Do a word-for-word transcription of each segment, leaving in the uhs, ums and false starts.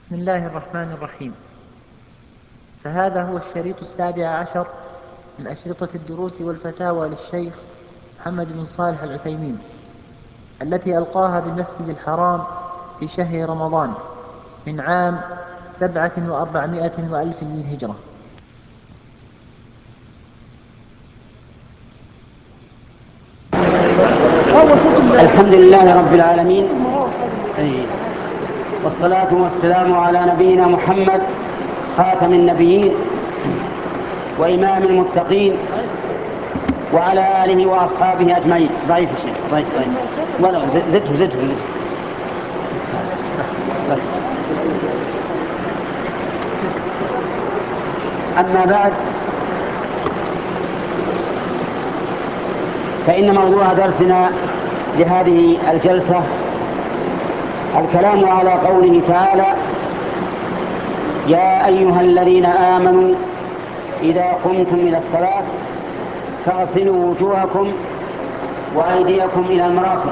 بسم الله الرحمن الرحيم. فهذا هو الشريط السابع عشر من أشرطة الدروس والفتاوى للشيخ محمد بن صالح العثيمين التي ألقاها بالمسجد الحرام في شهر رمضان من عام سبعة وأربعمائة وألف للهجرة. الحمد لله رب العالمين، والصلاة والسلام على نبينا محمد خاتم النبيين وإمام المتقين وعلى آله وأصحابه أجمعين. ضعيف يا شيخ، ضعيف ضعيف ولا زدته زدته أما بعد، فإن موضوع درسنا لهذه الجلسة الكلام على قوله تعالى: يا أيها الذين آمنوا إذا قمتم إلى الصلاة فاغسلوا وجوهكم وأيديكم إلى المرافق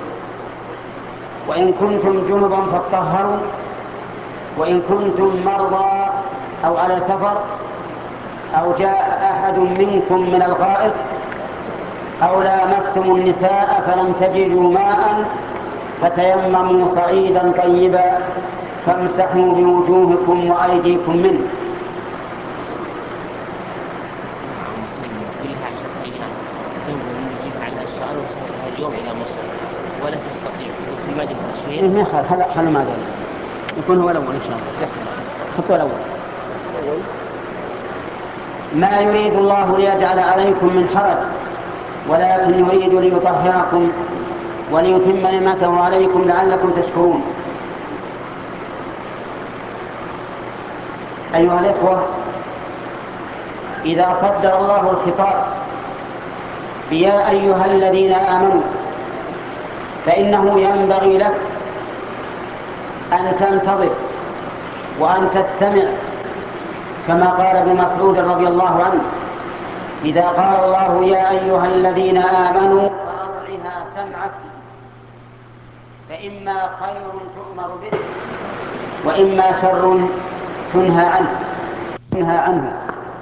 وإن كنتم جنبا فاطهروا وإن كنتم مرضى أو على سفر أو جاء أحد منكم من الغائط أو لامستم النساء فلم تجدوا ماء فتيمموا صعيدا طيبا فامسحوا بوجوهكم وأيديكم منه. اليوم إلى مصر ولا تستطيع في مدينة الشيخ. إيه خل خل خل ما ذلك يكون هو الأول إن شاء الله. حطوا الأول. ما يريد الله ليجعل عليكم من حرج ولكن يريد ليطهركم وليتم نعمته عليكم لعلكم تشكرون. أيها الإخوة، إذا صدر الله الخطاب بيا أيها الذين آمنوا فإنه ينبغي لك أن تنتظر وأن تستمع، كما قال ابن مسعود رضي الله عنه: إذا قال الله يا أيها الذين آمنوا فأطعها سمعك، فإما خير تؤمر به وإما شر تنهى عنه تنهى عنه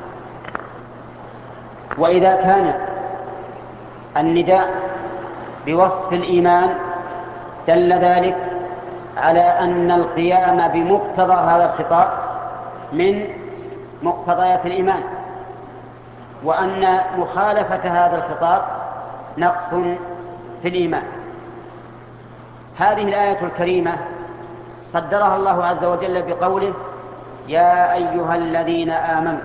وإذا كان النداء بوصف الإيمان دل ذلك على أن القيام بمقتضى هذا الخطاب من مقتضيات الإيمان، وأن مخالفة هذا الخطاب نقص في الإيمان. هذه الآية الكريمة صدرها الله عز وجل بقوله: يا أيها الذين آمنوا.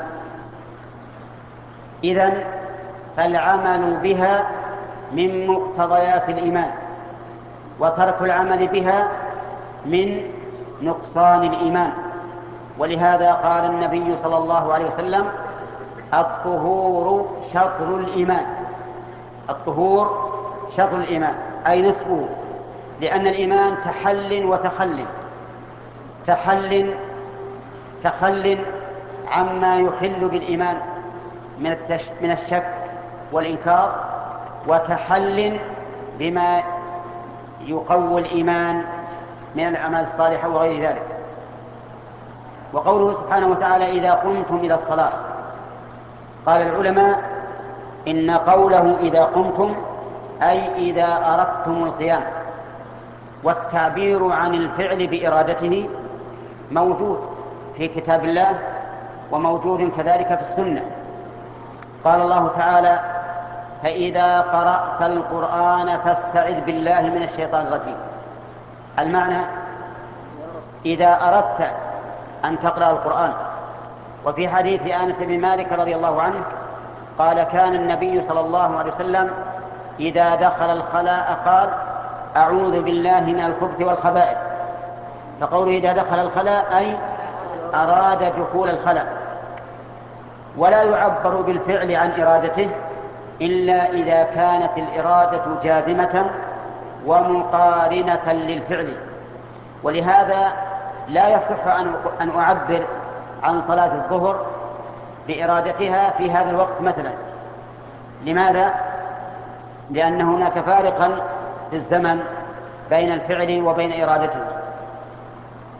إذن فالعمل بها من مقتضيات الإيمان، وترك العمل بها من نقصان الإيمان. ولهذا قال النبي صلى الله عليه وسلم: الطهور شطر الإيمان. الطهور شطر الإيمان أي نصفه، لأن الإيمان تحل وتخل. تحل تخل عما يخل بالإيمان من, التش... من الشك والإنكار، وتحل بما يقوي الإيمان من الأعمال الصالحة وغير ذلك. وقوله سبحانه وتعالى: إذا قمتم إلى الصلاة، قال العلماء إن قوله إذا قمتم أي إذا أردتم القيام، والتعبير عن الفعل بإرادته موجود في كتاب الله وموجود كذلك في السنة. قال الله تعالى: فإذا قرأت القرآن فاستعذ بالله من الشيطان الرجيم. المعنى إذا أردت أن تقرأ القرآن. وفي حديث أنس بن مالك رضي الله عنه قال: كان النبي صلى الله عليه وسلم إذا دخل الخلاء قال: أعوذ بالله من الخبث والخبائث. فقوله إذا دخل الخلاء أي أراد دخول الخلاء، ولا يعبر بالفعل عن إرادته إلا إذا كانت الإرادة جازمة ومقارنة للفعل. ولهذا لا يصح أن أعبر عن صلاة الظهر بإرادتها في هذا الوقت مثلا. لماذا؟ لأن هناك فارقا في الزمن بين الفعل وبين إرادته.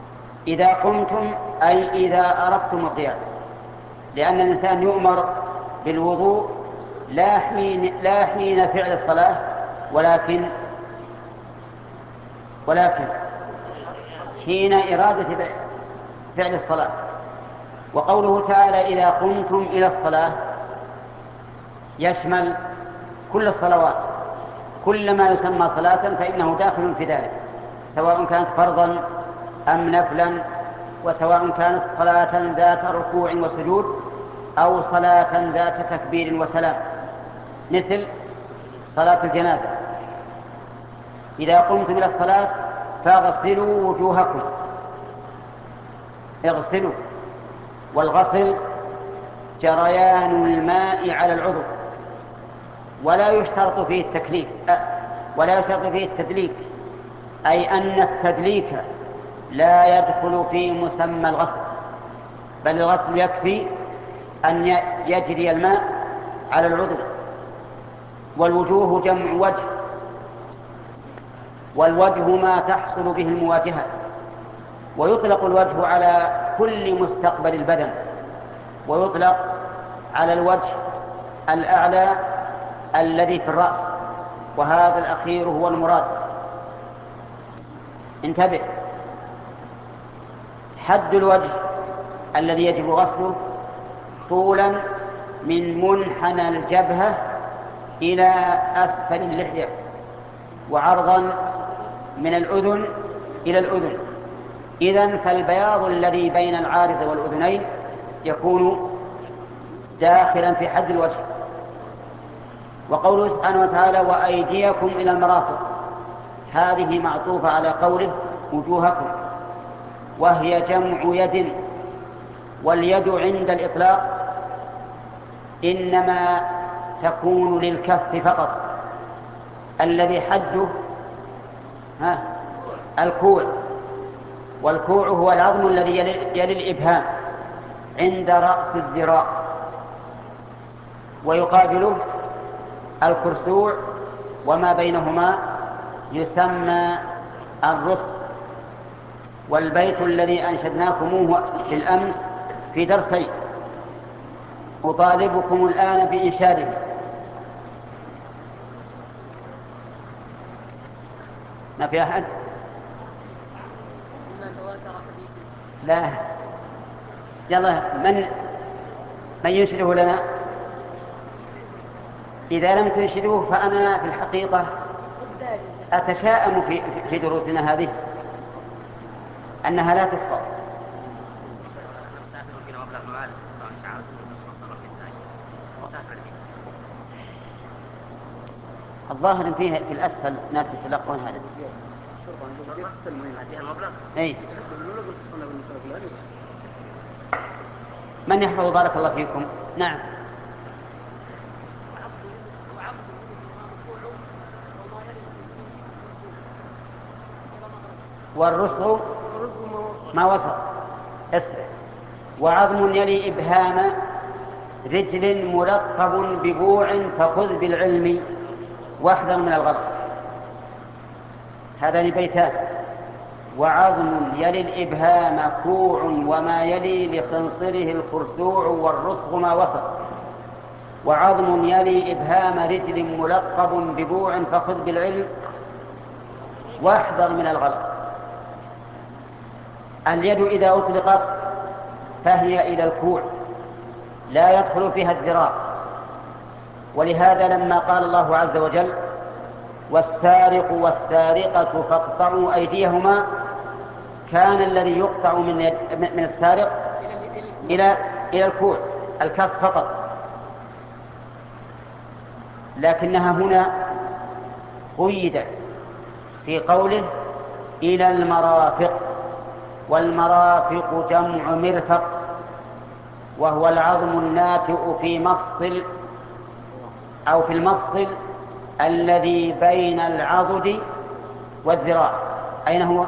إذا قمتم أي إذا أردتم القيام، لأن الإنسان يؤمر بالوضوء لا حين, لا حين فعل الصلاة، ولكن ولكن حين إرادة فعل الصلاة. وقوله تعالى إذا قمتم إلى الصلاة يشمل كل الصلوات، كل ما يسمى صلاة فإنه داخل في ذلك، سواء كانت فرضا أم نفلا، وسواء كانت صلاة ذات ركوع وسجود أو صلاة ذات تكبير وسلام، مثل صلاة الجنازة. إذا قمتم إلى الصلاة فاغسلوا وجوهكم، اغسلوا، والغسل جريان الماء على العضو، ولا يشترط فيه التكليف ولا يشترط فيه التدليك، أي أن التدليك لا يدخل في مسمى الغسل، بل الغسل يكفي أن يجري الماء على العضو. والوجوه جمع وجه، والوجه ما تحصل به المواجهة، ويطلق الوجه على كل مستقبل البدن، ويطلق على الوجه الأعلى الذي في الرأس، وهذا الأخير هو المراد. انتبه، حد الوجه الذي يجب غسله طولا من منحنى الجبهة إلى أسفل اللحية، وعرضا من الأذن إلى الأذن. إذن فالبياض الذي بين العارض والأذنين يكون داخلا في حد الوجه. وقوله سبحانه وتعالى وأيديكم إلى المرافق، هذه معطوفة على قوله وجوهكم، وهي جمع يد، واليد عند الإطلاق إنما تكون للكف فقط، الذي حده ها الكوع، والكوع هو العظم الذي يلي الإبهام عند رأس الذراع، ويقابله الكرسوع وما بينهما يسمى الرسغ. والبيت الذي أنشدناكموه بالأمس في درسين أطالبكم الآن بإنشاده. ما في أحد؟ لا، يلا من من ينشده لنا؟ إذا لم تنشدوه فأنا في الحقيقة أتشائم في في دروسنا هذه أنها لا تحفظ. الظاهر فيه في الأسفل ناس يتلقون هذا. أي من يحفظ؟ بارك الله فيكم. نعم. والرسغ ما وصل اسرع، وعظم يلي إبهام رجل ملقب ببوع فخذ بالعلم واحذر من الغلط. هذان بيتان: وعظم يلي الإبهام كوع وما يلي لخنصره الخرسوع والرسغ ما وصل، وعظم يلي إبهام رجل ملقب ببوع فخذ بالعلم واحذر من الغلط. اليد إذا أطلقت فهي إلى الكوع، لا يدخل فيها الذراع، ولهذا لما قال الله عز وجل والسارق والسارقة فاقطعوا أيديهما، كان الذي يقطع من, من السارق إلى إلى الكوع، الكف فقط، لكنها هنا قيدت في قوله إلى المرافق. والمرافق جمع مرفق، وهو العظم الناتئ في مفصل أو في المفصل الذي بين العضد والذراع. أين هو؟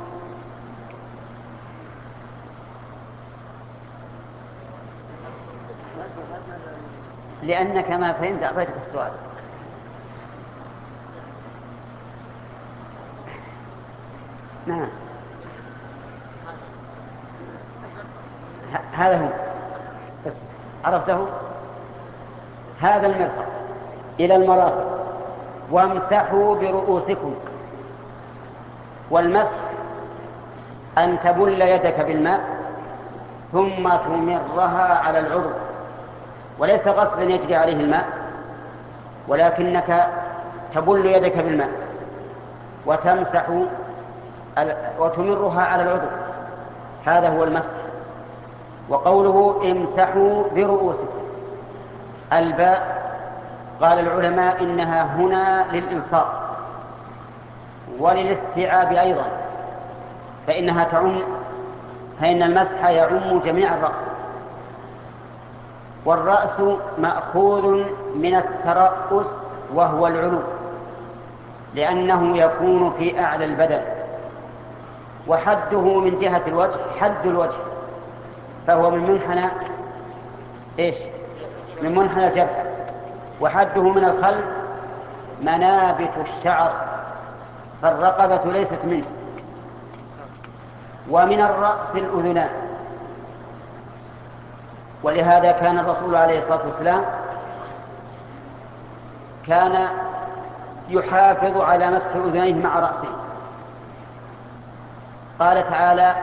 لأنك ما فهمت أعطيتك السؤال. نعم. هذا هو بس عرفته. هذا المرفق إلى المرافق. وامسحوا برؤوسكم. والمسح أن تبل يدك بالماء ثم تمرها على العضو، وليس غسلا يجري عليه الماء، ولكنك تبل يدك بالماء وتمسح وتمرها على العضو، هذا هو المسح. وقوله امسحوا برؤوسكم، الباء قال العلماء إنها هنا للإلصاق وللاستيعاب أيضا، فإنها تعم، فإن المسح يعم جميع الرأس. والرأس مأخوذ من الترأس وهو العلو، لأنه يكون في أعلى البدن، وحده من جهة الوجه حد الوجه، فهو من منحنى إيش؟ من منحنى الجبهة، وحده من الخلف منابت الشعر، فالرقبة ليست منه. ومن الرأس الأذنان، ولهذا كان الرسول عليه الصلاة والسلام كان يحافظ على مسح أذنيه مع رأسه. قال تعالى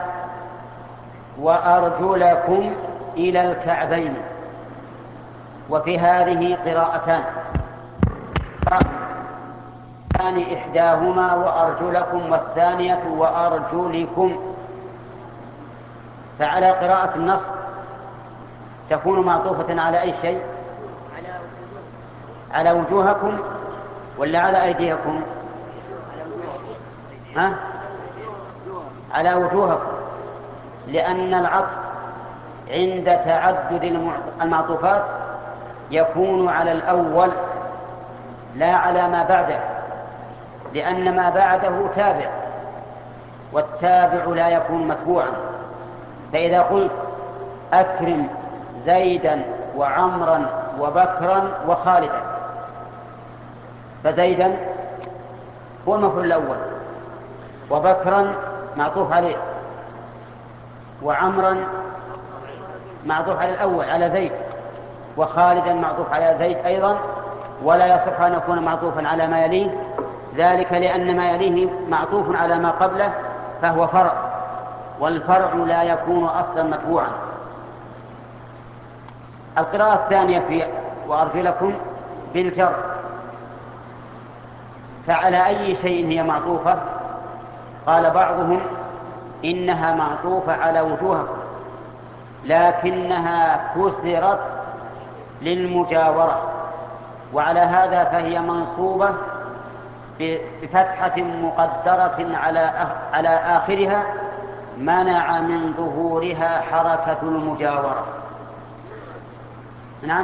وأرجلكم إلى الكعبين، وفي هذه قراءتان، الثاني إحداهما وأرجلكم والثانية وأرجلكم. فعلى قراءة النص تكون معطوفة على أي شيء؟ على وجوهكم ولا على أيديكم؟ ها؟ على وجوهكم، لأن العطف عند تعدد المعطوفات يكون على الأول لا على ما بعده، لأن ما بعده تابع، والتابع لا يكون متبوعا. فإذا قلت أكرم زيدا وعمرا وبكرا وخالدا، فزيدا هو المفعول الأول، وبكرا معطوف عليه، وعمرا معطوف على الأول على زيد، وخالدا معطوف على زيد أيضا، ولا يصح أن يكون معطوفا على ما يليه، ذلك لأن ما يليه معطوف على ما قبله فهو فرع، والفرع لا يكون أصلا متبوعا. القراءة الثانية في وأرجلكم بالجر، فعلى أي شيء هي معطوفة؟ قال بعضهم إنها معطوفة على وجوهكم، لكنها كسرت للمجاورة، وعلى هذا فهي منصوبة بفتحة مقدرة على على آخرها منع من ظهورها حركة المجاورة. نعم،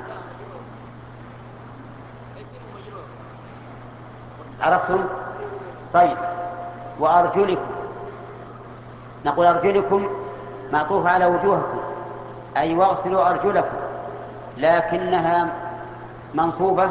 عرفتم؟ طيب، وأرجلكم، نقول أرجلكم معطوف على وجوهكم، أي واغسلوا أرجلكم، لكنها منصوبة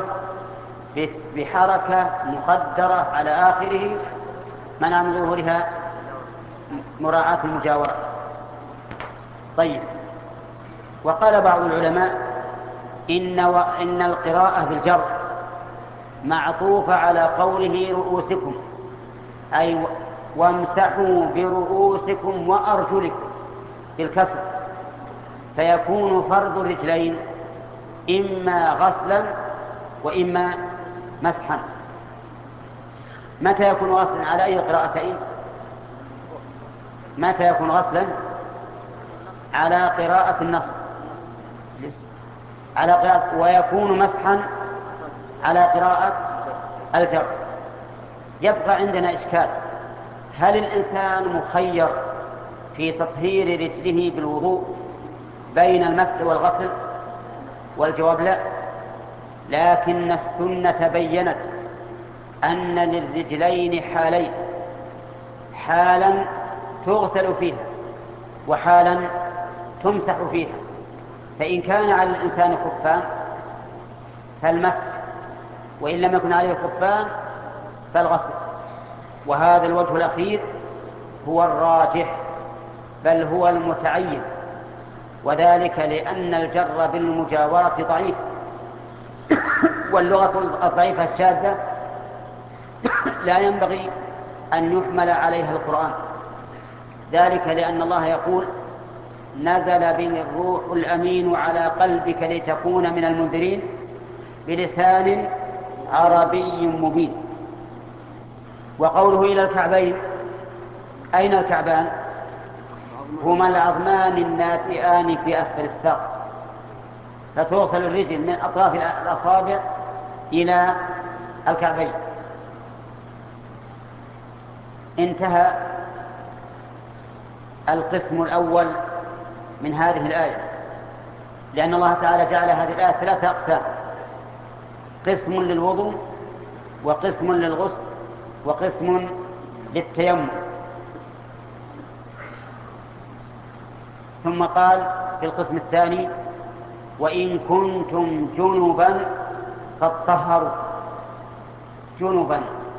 بحركة مقدرة على آخره منع من ظهورها مراعاة المجاورة. طيب، وقال بعض العلماء إن, وإن القراءة بالجر معطوفة على قوله رؤوسكم، أي وامسحوا برؤوسكم وأرجلكم بالكسر، فيكون فرض الرجلين إما غسلا وإما مسحا. متى يكون غسلا؟ على أي قراءتين؟ متى يكون غسلا؟ على قراءة النصب، على قراءة، ويكون مسحا على قراءة الجر. يبقى عندنا إشكال، هل الإنسان مخير في تطهير رجله بالوضوء بين المسح والغسل؟ والجواب لا، لكن السنة بيّنت أن للرجلين حالين، حالا تغسل فيها وحالا تمسح فيها. فإن كان على الإنسان خفان فالمسح، وإن لم يكن عليه خفان فالغسل. وهذا الوجه الأخير هو الراجح، بل هو المتعين، وذلك لأن الجر بالمجاورة ضعيف، واللغة الضعيفة الشاذة لا ينبغي أن يحمل عليها القرآن، ذلك لأن الله يقول نزل به الروح الأمين على قلبك لتكون من المنذرين بلسان عربي مبين. وقوله إلى الكعبين، أين الكعبان؟ هما العظمان الناتئان في أسفل الساق، فتوصل الرجل من أطراف الأصابع إلى الكعبين. انتهى القسم الأول من هذه الآية، لأن الله تعالى جعل هذه الآية ثلاثة أقسام: قسم للوضوء، وقسم للغسل، وقسم للتيمم. ثم قال في القسم الثاني: وإن كنتم جنبا فاطهروا. جنبا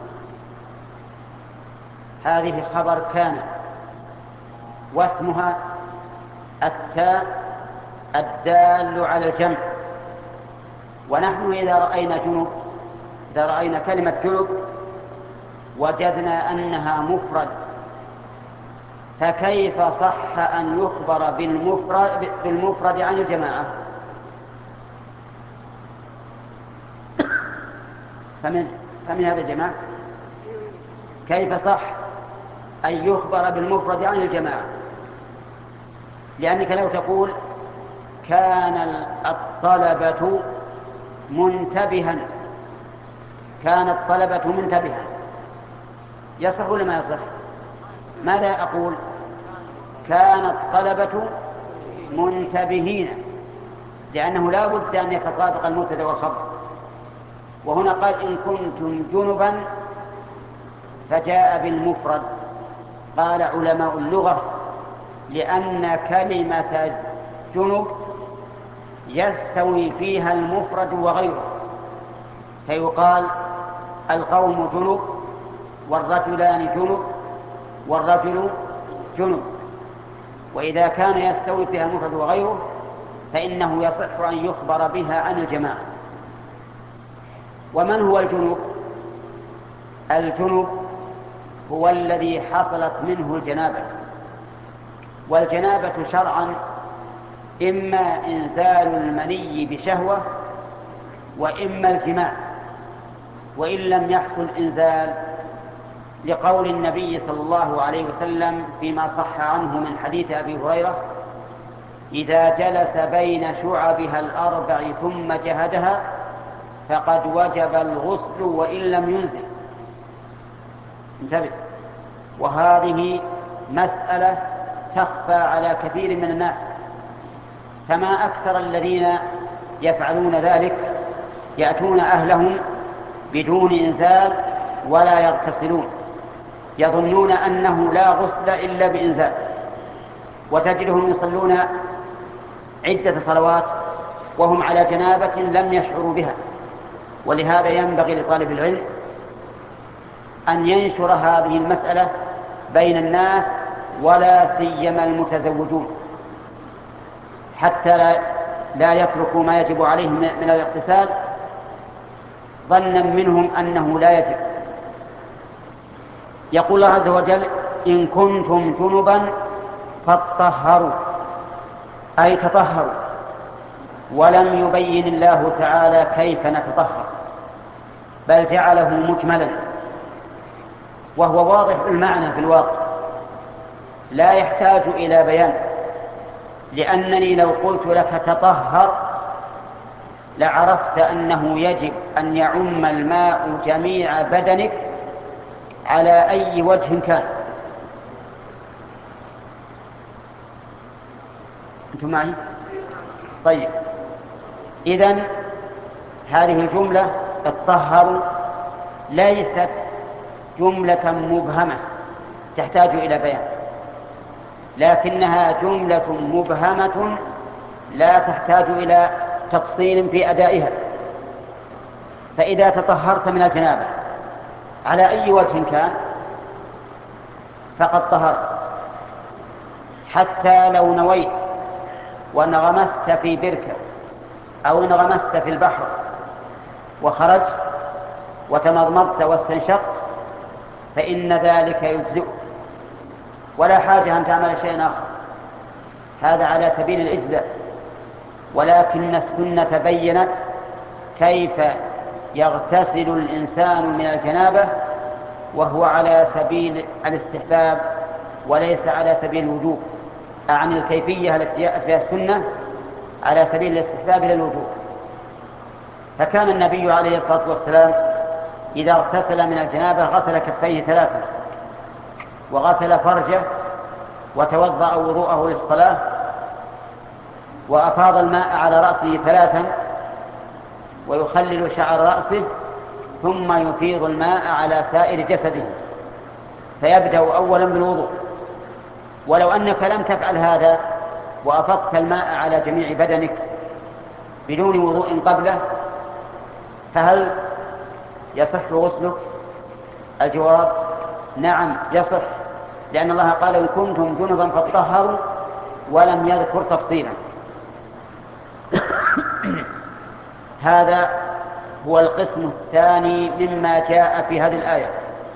هذه خبر كان، واسمها التاء الدال على الجمع. ونحن إذا رأينا جنب إذا رأينا كلمة جنب وجدنا أنها مفرد، فكيف صح أن يخبر بالمفرد, بالمفرد عن الجماعة؟ فمن, فمن هذا الجماعة كيف صح أن يخبر بالمفرد عن الجماعة؟ لأنك لو تقول كان الطلبة منتبها، كان الطلبة منتبها، يصح ولا ما يصح؟ ماذا أقول؟ كان الطلبة منتبهين، لأنه لا بد أن يتطابق المبتدأ والخبر. وهنا قال إن كنتم جنبا فجاء بالمفرد. قال علماء اللغة لأن كلمة جنب يستوي فيها المفرد وغيره، فيقال القوم جنب والرجلان جنب والرجل جنب. وإذا كان يستوي فيها المفرد وغيره فإنه يصح أن يخبر بها عن الجماعة. ومن هو الجنب؟ الجنب هو الذي حصلت منه الجنابة. والجنابة شرعا إما إنزال المني بشهوة وإما الجماع، وإن لم يحصل إنزال، لقول النبي صلى الله عليه وسلم فيما صح عنه من حديث أبي هريرة: إذا جلس بين شعبها الأربع ثم جهدها فقد وجب الغسل وإن لم ينزل. انتبه، وهذه مسألة تخفى على كثير من الناس، فما أكثر الذين يفعلون ذلك، يأتون أهلهم بدون إنزال ولا يغتسلون، يظنون أنه لا غسل إلا بإنزال، وتجدهم يصلون عدة صلوات وهم على جنابة لم يشعروا بها. ولهذا ينبغي لطالب العلم أن ينشر هذه المسألة بين الناس، ولا سيما المتزوجون، حتى لا, لا يتركوا ما يجب عليهم من الاغتسال ظنا منهم أنه لا يجب. يقول الله عز وجل إن كنتم جنبا فاطهروا، أي تطهروا. ولم يبين الله تعالى كيف نتطهر، بل جعله مجملا، وهو واضح المعنى في الواقع لا يحتاج إلى بيان. لأنني لو قلت لك تطهر لعرفت أنه يجب أن يعم الماء جميع بدنك على أي وجه كان. أنتم معي؟ طيب، إذن هذه الجملة تطهروا ليست جملة مبهمة تحتاج إلى بيان، لكنها جملة مبهمة لا تحتاج إلى تفصيل في أدائها. فإذا تطهرت من الجنابة على أي وجه كان فقد طهرت، حتى لو نويت وانغمست في بركة أو انغمست في البحر وخرجت وتمضمضت واستنشقت فإن ذلك يجزئك ولا حاجة أن تعمل شيئا آخر. هذا على سبيل الإجزاء، ولكن السنة بينت كيف يغتسل الإنسان من الجنابة وهو على سبيل الاستحباب وليس على سبيل الوجوب، عن الكيفية التي جاءت فيها السنة على سبيل الاستحباب للوجوب. فكان النبي عليه الصلاة والسلام إذا اغتسل من الجنابة غسل كفيه ثلاثة وغسل فرجه وتوضأ وضوءه للصلاة وأفاض الماء على رأسه ثلاثا ويخلل شعر رأسه ثم يفيض الماء على سائر جسده، فيبدأ أولا بالوضوء. ولو أنك لم تفعل هذا وأفضت الماء على جميع بدنك بدون وضوء قبله فهل يصح غسلك؟ الجواب نعم يصح، لأن الله قال إن كنتم جنبا فاطهروا ولم يذكر تفصيلا. هذا هو القسم الثاني مما جاء في هذه الآية.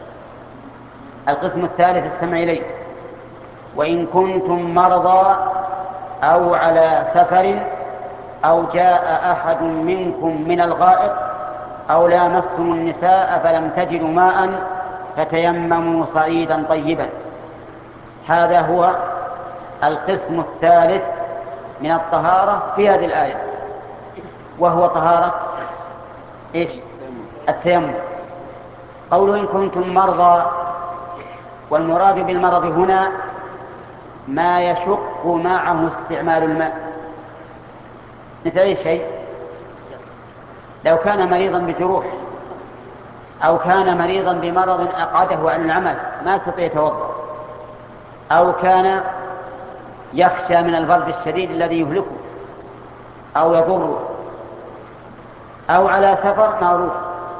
القسم الثالث استمع إليه: وإن كنتم مرضى أو على سفر أو جاء أحد منكم من الغائط أو لامستم النساء فلم تجدوا ماء فتيمموا صعيدا طيبا. هذا هو القسم الثالث من الطهارة في هذه الآية، وهو طهارة إيش؟ التيمم. قوله إن كنتم مرضى، والمراد بالمرض هنا ما يشق معه استعمال الماء. مثل أي شيء؟ لو كان مريضا بجروح أو كان مريضا بمرض أقعده عن العمل ما يستطيع يتوضأ، أو كان يخشى من البرد الشديد الذي يهلكه أو يضره، أو على سفر معروف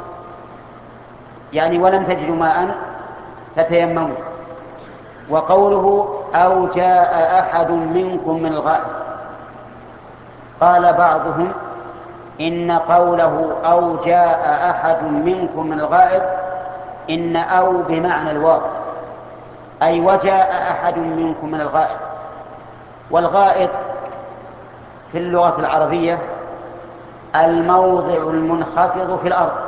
يعني ولم تجدوا ماء فتيمموا. وقوله أو جاء أحد منكم من الغائط، قال بعضهم إن قوله أو جاء أحد منكم من الغائط إن أو بمعنى الواو، أي وجاء أحد منكم من الغائط. والغائط في اللغة العربية الموضع المنخفض في الأرض،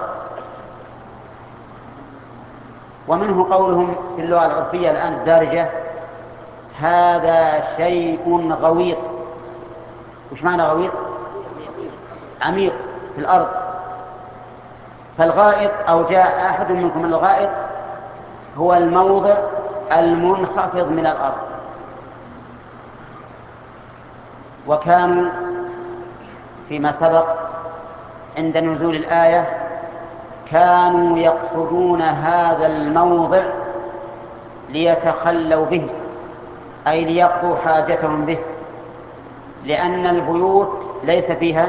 ومنه قولهم في اللغة العرفية الآن الدارجة هذا شيء غويط. وش معنى غويط؟ عميق في الأرض. فالغائط أو جاء أحد منكم من الغائط هو الموضع المنخفض من الأرض. وكانوا فيما سبق عند نزول الآية كانوا يقصدون هذا الموضع ليتخلوا به، أي ليقضوا حاجتهم به، لأن البيوت ليس فيها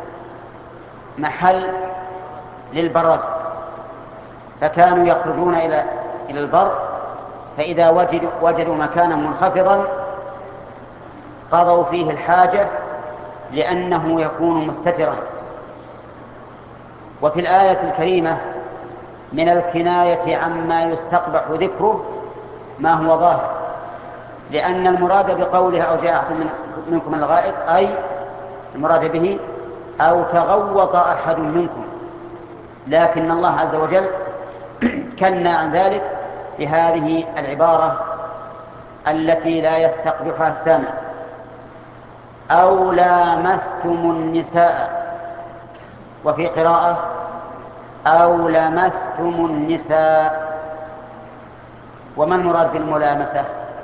محل للبراز، فكانوا يخرجون إلى إلى البر، فإذا وجدوا, وجدوا مكانا منخفضا قضوا فيه الحاجة لأنه يكون مستترا. وفي الآية الكريمة من الكناية عما يستقبح ذكره ما هو ظاهر، لأن المراد بقوله أو جاء أحد منكم من الغائط أي المراد به أو تغوط أحد منكم، لكن الله عز وجل كنى عن ذلك بهذه العبارة التي لا يستقبحها السامع: أو لامستم النساء. وفي قراءة أو لمستم النساء. وما المراد بالملامسة؟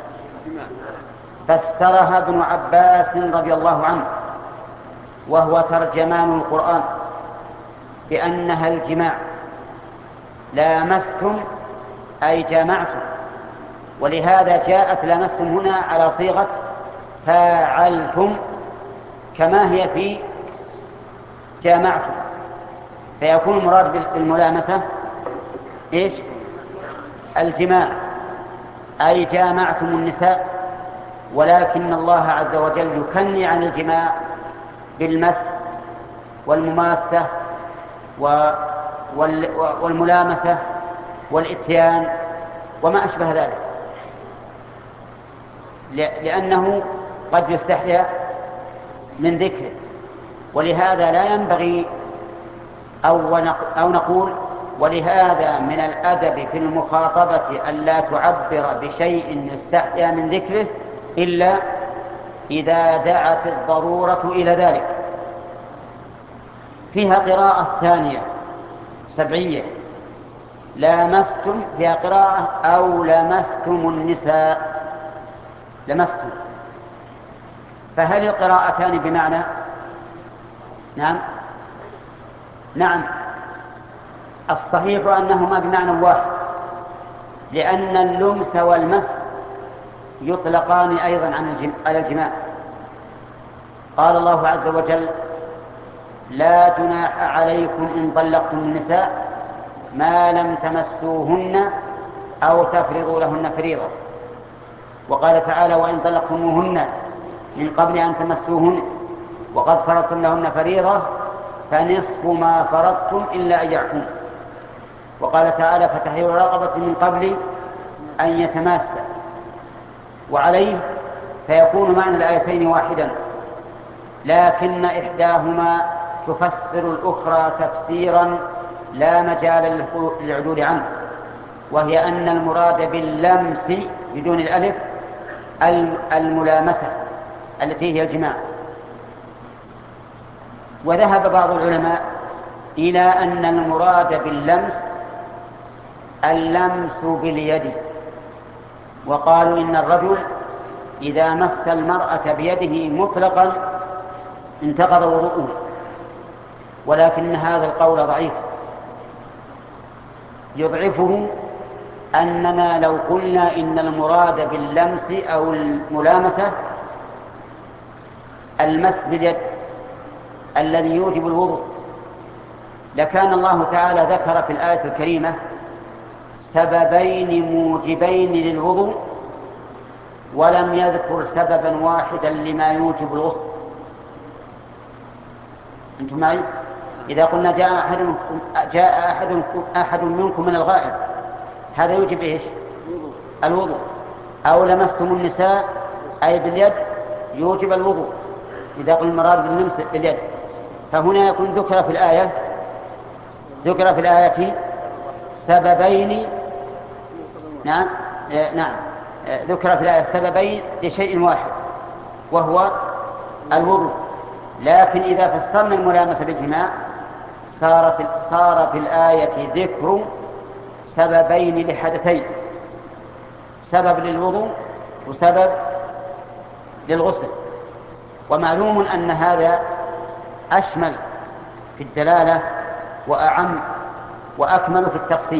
فسرها ابن عباس رضي الله عنه وهو ترجمان القرآن بأنها الجماع. لامستم أي جامعتم، ولهذا جاءت لامستم هنا على صيغة فاعلتم كما هي في جامعتم، فيكون المراد بالملامسة إيش؟ الجماع، أي جامعتم النساء ولكن الله عز وجل يكني عن الجماع بالمس والمماسة والملامسة والإتيان وما أشبه ذلك، لأنه قد يستحيا من ذكره. ولهذا لا ينبغي أو نقول ولهذا من الأدب في المخاطبة ألا تعبر بشيء يستحيا من ذكره إلا إذا دعت الضرورة إلى ذلك. فيها قراءة ثانية سبعية، لامستم، فيها قراءة أو لمستم النساء، لمستم. فهل القراءتان بمعنى؟ نعم نعم الصحيح أنهما بمعنى واحد، لأن اللمس والمس يطلقان أيضا على الجماع. قال الله عز وجل: لا جناح عليكم إن طلقتم النساء ما لم تمسوهن أو تفرضوا لهن فريضة. وقال تعالى: وإن طلقتموهن من قبل أن تمسوهن وقد فرضتم لهن فريضة فنصف ما فرضتم إلا أن يعفون. وقال تعالى: فتحرير رقبة من قبل أن يتماسا. وعليه فيكون معنى الآيتين واحدا، لكن إحداهما تفسر الأخرى تفسيرا لا مجال للعدول عنه، وهي أن المراد باللمس بدون الألف الملامسة التي هي الجماع. وذهب بعض العلماء إلى أن المراد باللمس اللمس باليد، وقالوا إن الرجل إذا مس المرأة بيده مطلقا انتقض وضوءه، ولكن هذا القول ضعيف. يضعفه أننا لو قلنا إن المراد باللمس أو الملامسة المس باليد الذي يوجب الوضوء، لكان الله تعالى ذكر في الآية الكريمة سببين موجبين للوضوء ولم يذكر سببا واحدا لما يوجب الغسل. أنتم معي؟ إذا قلنا جاء أحد جاء أحد أحد منكم من الغائط، هذا يوجب إيش؟ الوضوء. أو لمستم النساء أي باليد يوجب الوضوء إذا قلنا المراد باللمس باليد. فهنا يكون ذكر في الآية ذكر في الآية سببين. نعم نعم ذكر في الآية سببين لشيء واحد وهو الوضوء. لكن إذا فسرنا الملامسة بالجماع صارت صار في الآية ذكر سببين لحدثين، سبب للوضوء وسبب للغسل. ومعلوم أن هذا أشمل في الدلالة وأعم وأكمل في التقسيم.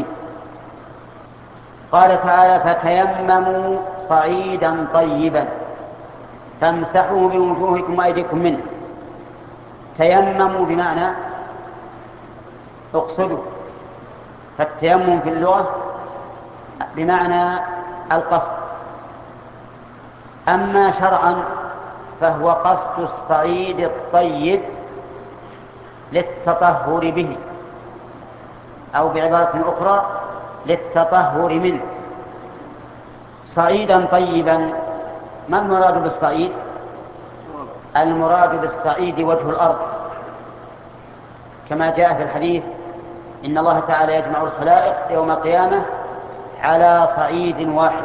قال تعالى: فتيمموا صعيدا طيبا فامسحوا بوجوهكم وأيديكم منه. تيمموا بمعنى اقصدوا، فالتيمم في اللغة بمعنى القصد. أما شرعا فهو قصد الصعيد الطيب للتطهر به، أو بعبارة أخرى للتطهر منه. صعيدا طيبا، ما المراد بالصعيد؟ المراد بالصعيد وجه الأرض، كما جاء في الحديث: إن الله تعالى يجمع الخلائق يوم القيامة على صعيد واحد.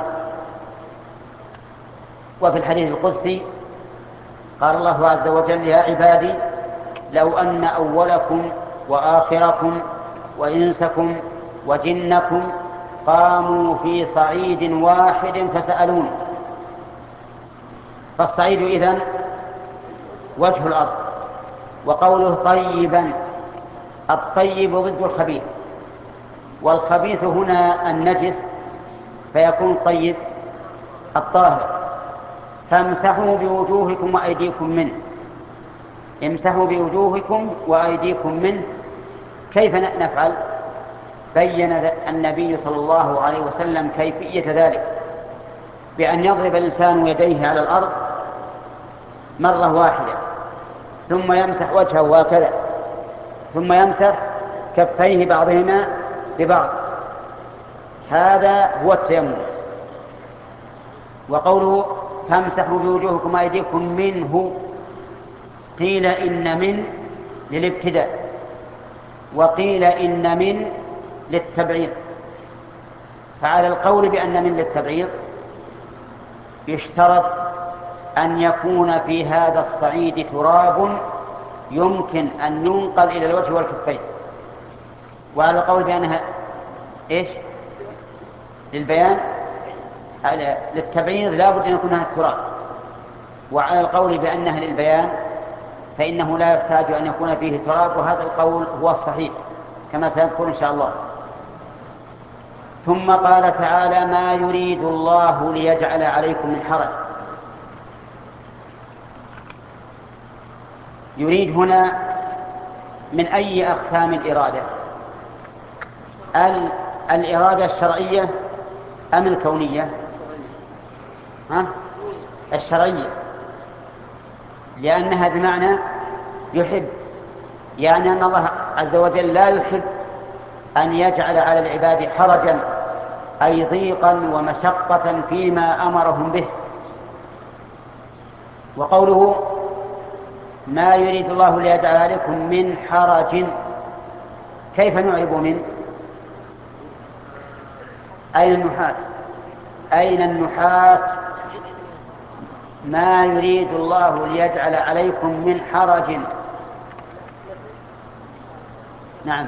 وفي الحديث القدسي قال الله عز وجل: يا عبادي لو أن أولكم وآخركم وإنسكم وجنكم قاموا في صعيد واحد فسألون. فالصعيد إذن وجه الأرض. وقوله طيبا، الطيب ضد الخبيث، والخبيث هنا النجس فيكون طيب الطاهر. فامسحوا بوجوهكم وأيديكم منه. امسحوا بوجوهكم وأيديكم منه. كيف نفعل؟ بين النبي صلى الله عليه وسلم كيفية ذلك، بأن يضرب الإنسان يديه على الأرض مرة واحدة ثم يمسح وجهه هكذا ثم يمسح كفيه بعضهما ببعض، هذا هو التيمم. وقوله فامسحوا بوجوهكم وأيديكم منه، قيل إن من للابتداء وقيل إن من للتبعيض، فعلى القول بأن من للتبعيض يشترط أن يكون في هذا الصعيد تراب يمكن أن ينقل إلى الوجه والكفين، وعلى القول بأنها إيش للبيان للتبعيض لا بد أن يكون هذا التراب، وعلى القول بأنها للبيان فإنه لا يحتاج أن يكون فيه تراب، وهذا القول هو الصحيح كما سنذكر إن شاء الله. ثم قال تعالى ما يريد الله ليجعل عليكم من حرج. يريد هنا من أي أقسام الإرادة؟ الإرادة الشرعية أم الكونية؟ ها؟ الشرعية، لأنها بمعنى يحب، يعني أن الله عز وجل لا يحب أن يجعل على العباد حرجا أي ضيقا ومشقة فيما أمرهم به. وقوله ما يريد الله ليجعل عليكم من حرج، كيف نعرب من؟ أين النحاة؟ أين النحاة؟ ما يريد الله ليجعل عليكم من حرج. نعم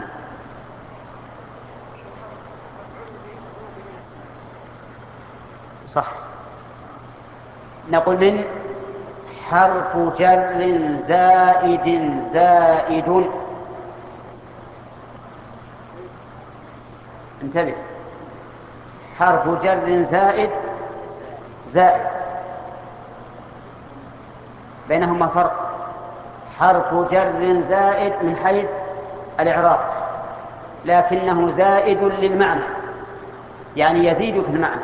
صح، نقول من حرف جر زائد زائد، انتبه، حرف جر زائد زائد بينهما فرق. حرف جر زائد من حيث الإعراب لكنه زائد للمعنى، يعني يزيد في المعنى،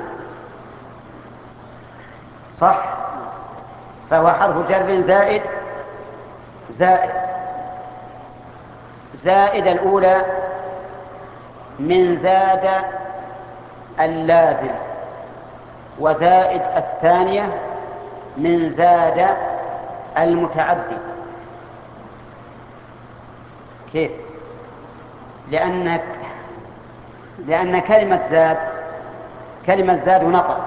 صح؟ فهو حرف جر زائد زائد. زائد الأولى من زاد اللازم، وزائد الثانية من زاد المتعدي. كيف؟ لأن لأن كلمة زاد كلمة زاد ونقص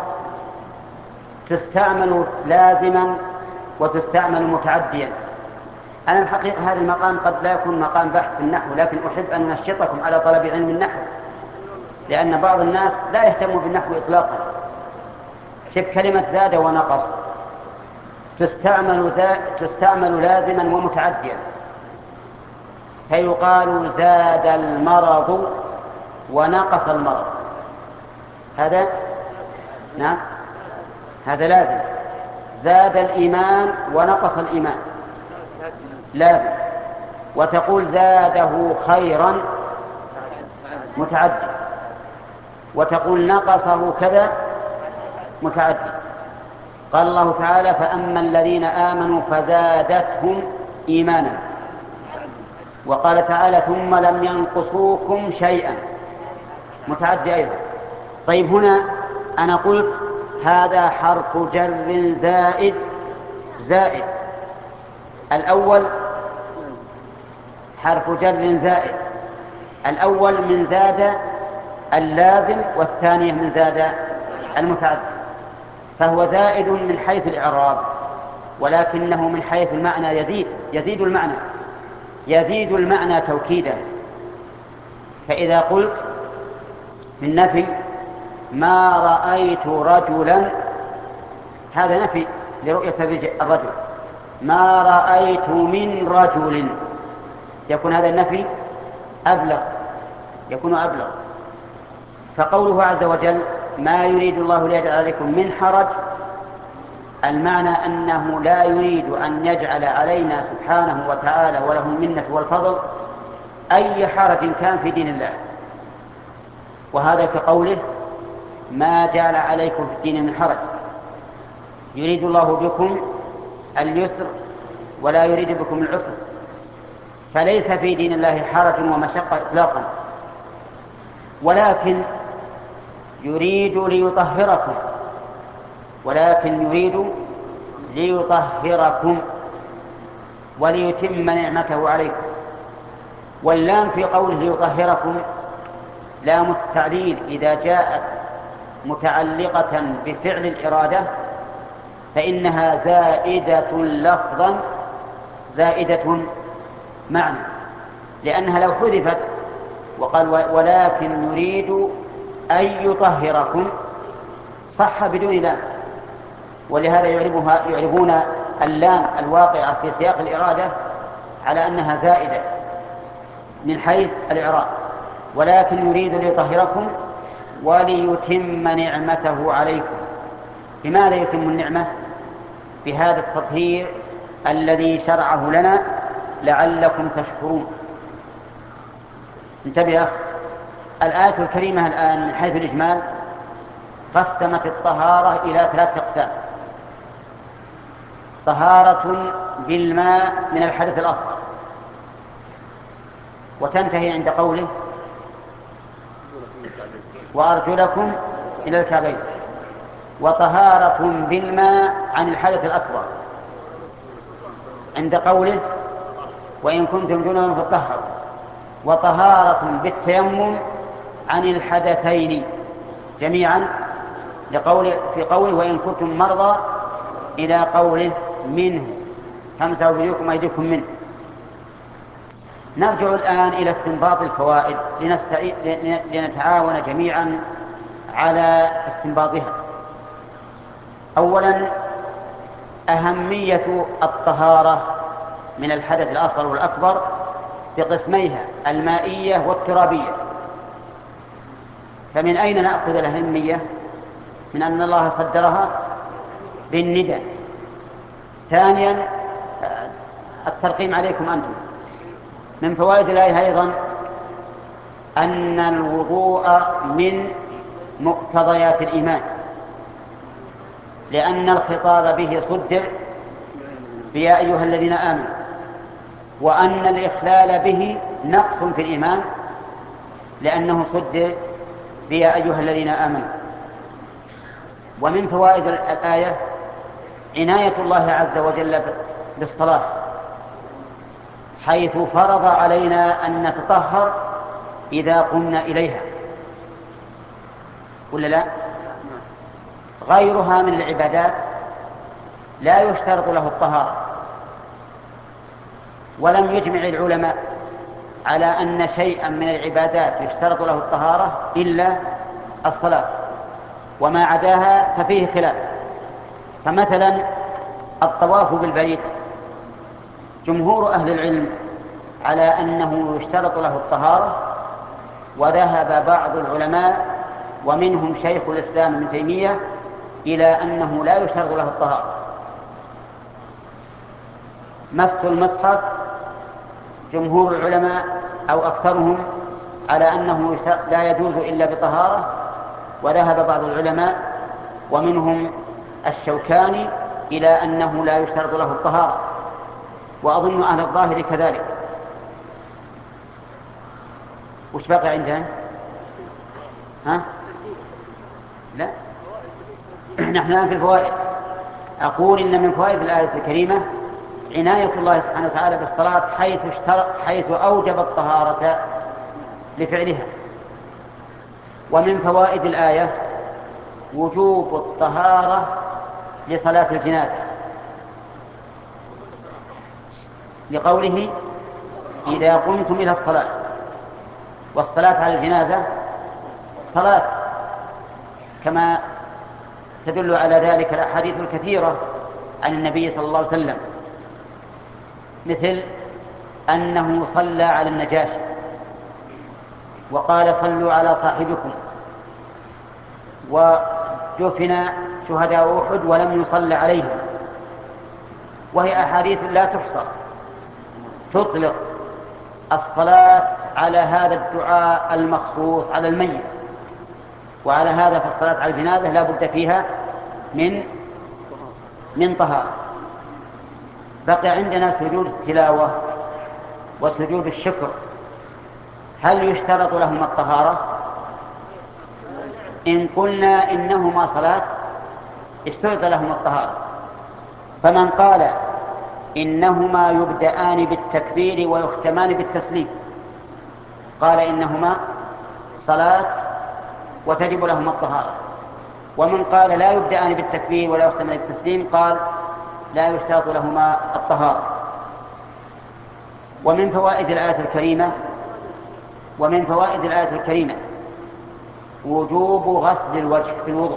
تستعمل لازما وتستعمل متعديا. أنا الحقيقة هذا المقام قد لا يكون مقام بحث في النحو، لكن أحب أن أنشطكم على طلب علم النحو، لأن بعض الناس لا يهتم بالنحو إطلاقا. شوف كلمة زاد ونقص تستعمل, زاد تستعمل لازما ومتعديا، فيقال زاد المرض ونقص المرض، هذا نعم هذا لازم. زاد الإيمان ونقص الإيمان لازم. وتقول زاده خيرا متعدي، وتقول نقصه كذا متعدي. قال الله تعالى فأما الذين آمنوا فزادتهم إيمانا، وقال تعالى ثم لم ينقصوكم شيئا متعدي أيضا. طيب هنا أنا قلت هذا حرف جر زائد زائد، الأول حرف جر زائد، الأول من زاد اللازم والثانية من زاد المتعدي، فهو زائد من حيث الإعراب ولكنه من حيث المعنى يزيد يزيد المعنى يزيد المعنى توكيدا. فإذا قلت في النفي ما رأيت رجلا، هذا نفي لرؤية الرجل. ما رأيت من رجل، يكون هذا النفي أبلغ يكون أبلغ. فقوله عز وجل ما يريد الله ليجعل عليكم من حرج، المعنى أنه لا يريد أن يجعل علينا سبحانه وتعالى وله المنة والفضل أي حرج كان في دين الله. وهذا كقوله ما جعل عليكم في الدين من حرج، يريد الله بكم اليسر ولا يريد بكم العسر، فليس في دين الله حرج ومشقة إطلاقا، ولكن يريد ليطهركم ولكن يريد ليطهركم وليتم نعمته عليكم. واللام في قوله ليطهركم لام التعليل إذا جاءت متعلقة بفعل الإرادة فإنها زائدة لفظا زائدة معنى، لأنها لو حذفت وقال ولكن يريد أن يطهركم صح بدون لام، ولهذا يعربها يعربون اللام الواقعة في سياق الإرادة على أنها زائدة من حيث الإعراب، ولكن يريد ليطهركم وليتم نعمته عليكم. بماذا يتم النعمة؟ بهذا التطهير الذي شرعه لنا لعلكم تشكرون. انتبه يا أخ، الآية الكريمة الآن من حيث الإجمال قسمت الطهارة إلى ثلاثة أقسام: طهارة بالماء من الحدث الأصغر، وتنتهي عند قوله وأرجلكم إلى الكعبين، وطهارة بالماء عن الحدث الأكبر عند قوله وإن كنتم جنبا فطهروا، وطهارة بالتيمم عن الحدثين جميعا لقول في قوله وإن كنتم مرضى إلى قوله منه فامسحوا بوجوهكم وأيديكم منه. نرجع الآن إلى استنباط الفوائد لنتعاون جميعا على استنباطها. أولا، أهمية الطهارة من الحدث الأصغر والأكبر بقسميها المائية والترابية. فمن أين نأخذ الأهمية؟ من أن الله صدرها بالندى. ثانيا، الترقيم عليكم أنتم. من فوائد الآية أيضا أن الوضوء من مقتضيات الإيمان، لأن الخطاب به صدر يا أيها الذين آمنوا، وأن الإخلال به نقص في الإيمان لأنه صدر يا أيها الذين آمنوا. ومن فوائد الآية عناية الله عز وجل بالصلاة، حيث فرض علينا أن نتطهر إذا قمنا إليها، ولا لا؟ غيرها من العبادات لا يشترط له الطهارة، ولم يجمع العلماء على أن شيئا من العبادات يشترط له الطهارة إلا الصلاة، وما عداها ففيه خلاف. فمثلا الطواف بالبيت جمهور أهل العلم على أنه يشترط له الطهارة، وذهب بعض العلماء ومنهم شيخ الإسلام ابن تيمية إلى أنه لا يشترط له الطهارة. مس المصحف جمهور العلماء أو أكثرهم على أنه لا يجوز إلا بطهارة، وذهب بعض العلماء ومنهم الشوكاني إلى أنه لا يشترط له الطهارة، وأظن أهل الظاهر كذلك. وش بقي عندنا؟ ها؟ لا، نحن الآن في الفوائد. أقول إن من فوائد الآية الكريمة عناية الله سبحانه وتعالى بالصلاة، حيث اشترط حيث أوجب الطهارة لفعلها. ومن فوائد الآية وجوب الطهارة لصلاة الجنازة، لقوله إذا قمتم إلى الصلاة، والصلاة على الجنازة صلاة، كما تدل على ذلك الأحاديث الكثيرة عن النبي صلى الله عليه وسلم، مثل أنه صلى على النجاشي وقال صلوا على صاحبكم، ودفن شهداء أحد ولم يصلى عليهم. وهي أحاديث لا تحصى تطلق الصلاة على هذا الدعاء المخصوص على الميت. وعلى هذا فالصلاة على الجنازة لا بد فيها من من طهارة. بقي عندنا سجود التلاوة وسجود الشكر، هل يشترط لهما الطهارة؟ إن قلنا إنهما صلاة اشترط لهما الطهارة. فمن قال إنهما يبدأان بالتكبير ويختمان بالتسليم قال إنهما صلاة وتجب لهما الطهارة. ومن قال لا يبدأان بالتكبير ولا يختمان بالتسليم قال لا يشترط لهما الطهارة. ومن فوائد الآية الكريمة ومن فوائد الآية الكريمة وجوب غسل الوجه في الوضوء.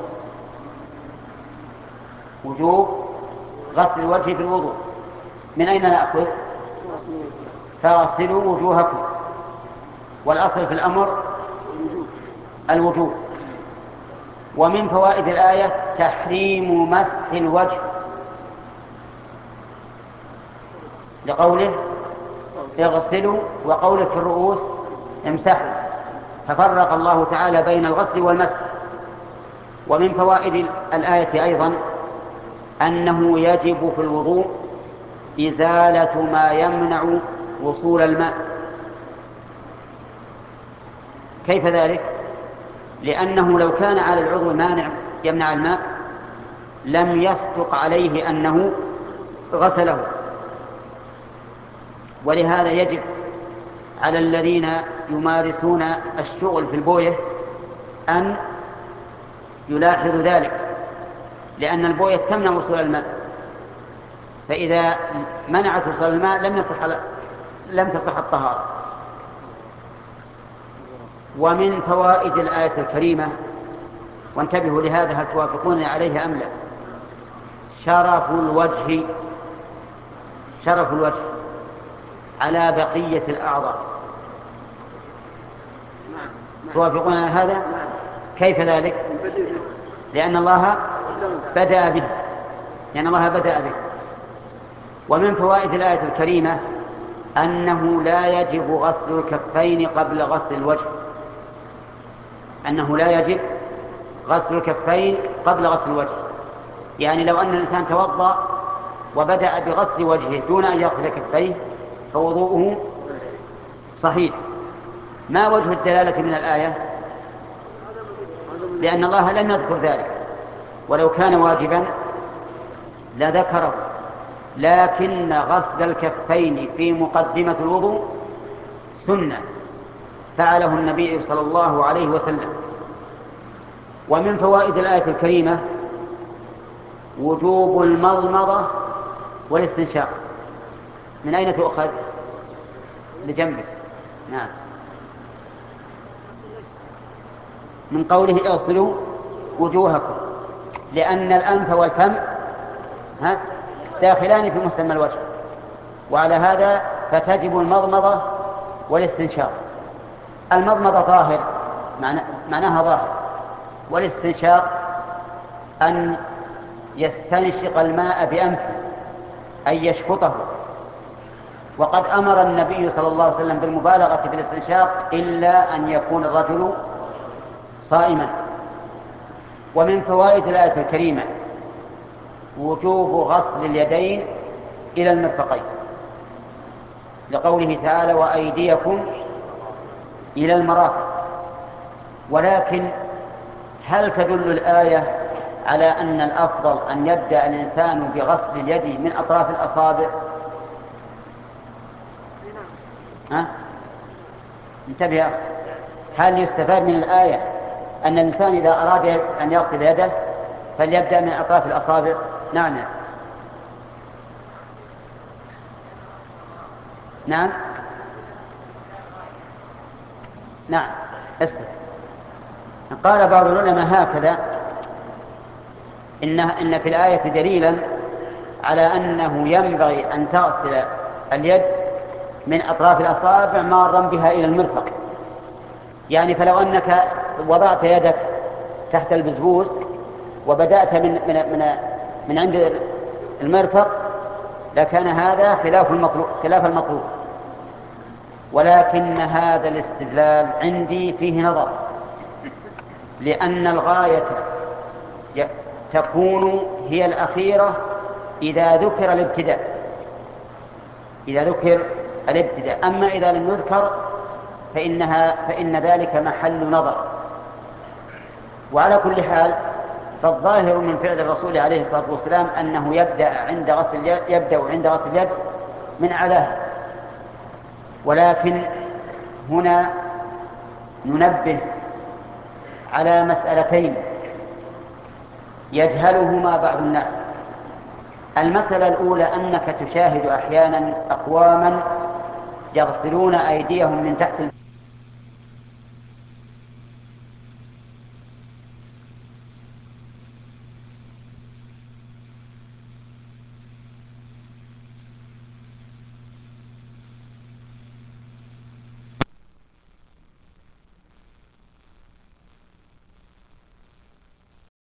وجوب غسل الوجه في الوضوء. من أين نأخذ؟ فاغسلوا وجوهكم، والأصل في الأمر الوجوب. ومن فوائد الآية تحريم مسح الوجه لقوله اغسلوا وقوله في الرؤوس امسحوا، ففرق الله تعالى بين الغسل والمسح. ومن فوائد الآية أيضا أنه يجب في الوضوء إزالة ما يمنع وصول الماء. كيف ذلك؟ لأنه لو كان على العضو مانع يمنع الماء لم يصدق عليه أنه غسله. ولهذا يجب على الذين يمارسون الشغل في البوية أن يلاحظوا ذلك، لأن البوية تمنع وصول الماء، فإذا منعت وصول الماء لم يصح لم تصح الطهارة. ومن فوائد الآية الكريمة، وانتبهوا لهذا هل توافقونني عليه أم لا، شرف الوجه شرف الوجه على بقية الأعضاء. توافقون على هذا؟ كيف ذلك؟ لأن الله بدأ به لأن الله بدأ به. ومن فوائد الآية الكريمة أنه لا يجب غسل الكفين قبل غسل الوجه أنه لا يجب غسل الكفين قبل غسل الوجه. يعني لو أن الإنسان توضأ وبدأ بغسل وجهه دون أن يغسل كفيه فوضوءه صحيح. ما وجه الدلالة من الآية؟ لأن الله لم يذكر ذلك، ولو كان واجبا لذكره، لكن غسل الكفين في مقدمة الوضوء سنة فعله النبي صلى الله عليه وسلم. ومن فوائد الآية الكريمة وجوب المضمضة والاستنشاق. من أين تؤخذ؟ لجنبك. نعم، من قوله اغسلوا وجوهكم، لأن الأنف والفم ها داخلان في مسمى الوجه، وعلى هذا فتجب المضمضة والاستنشاق. المضمضة ظاهر معناها ظاهر، والاستنشاق أن يستنشق الماء بأنفه أي يشفطه. وقد أمر النبي صلى الله عليه وسلم بالمبالغة في الاستنشاق إلا أن يكون الرجل صائما. ومن فوائد الآية الكريمة وجوب غسل اليدين إلى المرفقين لقوله تعالى وأيديكم إلى المرافق. ولكن هل تدل الآية على أن الأفضل أن يبدأ الإنسان بغسل اليد من أطراف الأصابع؟ ها؟ انتبه يا أخي، هل يستفاد من الآية أن الإنسان إذا أراد أن يغسل يده فليبدأ من أطراف الأصابع؟ نعم نعم نعم استفاد. قال بعض العلماء هكذا إن, إن في الآية دليلا على أنه ينبغي أن تغسل اليد من أطراف الأصابع مارا بها إلى المرفق. يعني فلو أنك وضعت يدك تحت البزبوز وبدأت من, من, من, من عند المرفق لكان هذا خلاف المطلوب, خلاف المطلوب. ولكن هذا الاستدلال عندي فيه نظر، لأن الغاية تكون هي الأخيرة إذا ذكر الابتداء إذا ذكر الابتداء أما إذا لم يذكر فإنها فإن ذلك محل نظر. وعلى كل حال فالظاهر من فعل الرسول عليه الصلاة والسلام أنه يبدأ عند غسل اليد يبدأ عند غسل اليد من أعلاها. ولكن هنا ننبه على مسألتين يجهلهما بعض الناس. المسألة الأولى أنك تشاهد أحيانا أقواما يغسلون أيديهم من تحت